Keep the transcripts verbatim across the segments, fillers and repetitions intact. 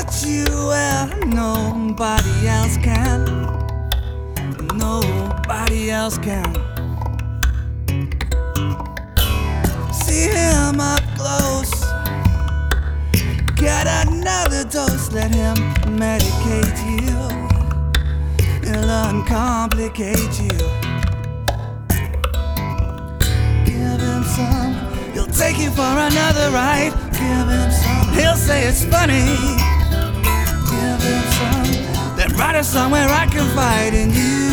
touch you where nobody else can. Nobody else can. See him up close. Get another dose, let him medicate you. He'll uncomplicate you. Give him some, he'll take you for another ride. Give him some, he'll say it's funny. Give him some, then write a song where I confide in you.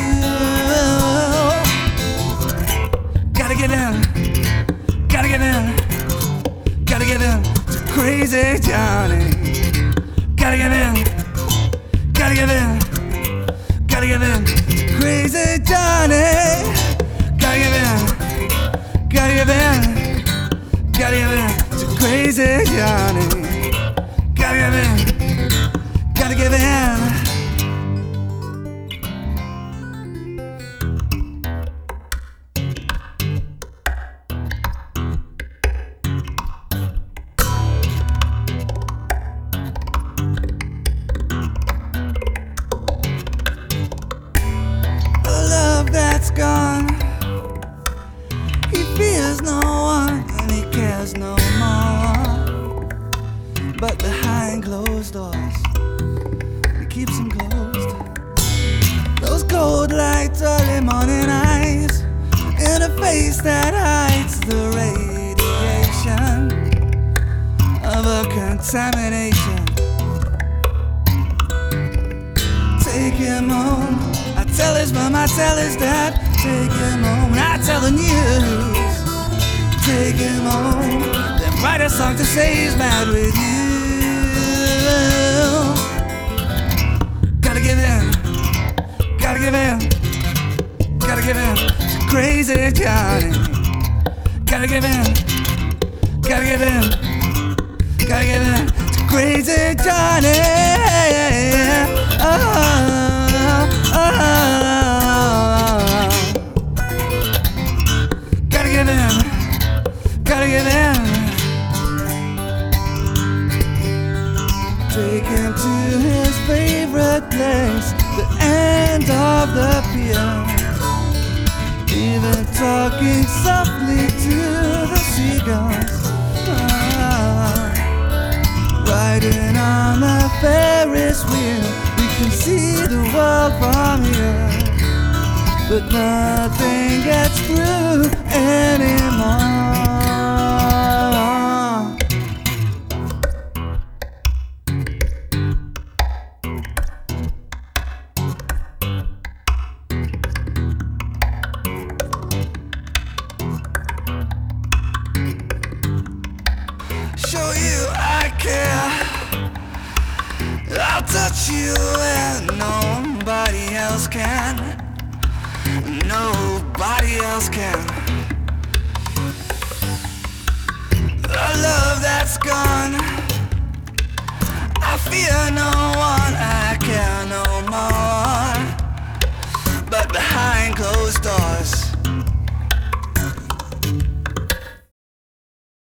Gotta get in, gotta get in, gotta get in to Crazy Johnny. Gotta get in, gotta get in, gotta get in to Crazy Johnny. Gotta get in, gotta get in, gotta get in to Crazy Johnny. Gotta get in, gotta get in. That's gone. He fears no one and he cares no more. But behind closed doors, he keeps them closed. Those cold lights, early morning eyes, in a face that hides the radiation of a contamination. Take him home. I tell his mom, I tell his dad, take him home. And I tell the news, take him home. Then write a song to say he's mad with you. Gotta give in, gotta give in, gotta give in to Crazy Johnny. Gotta give in, gotta give in, gotta give in to Crazy Johnny. Oh. Oh, gotta get in, gotta get in. Take him to his favorite place, the end of the pier. Even talking softly to the seagulls. Ah, riding on the Ferris wheel. Can see the world from here, but nothing gets through anymore. Show you I care. I'll touch you where nobody else can. Nobody else can. The love that's gone, I fear no one, I care no more. But behind closed doors,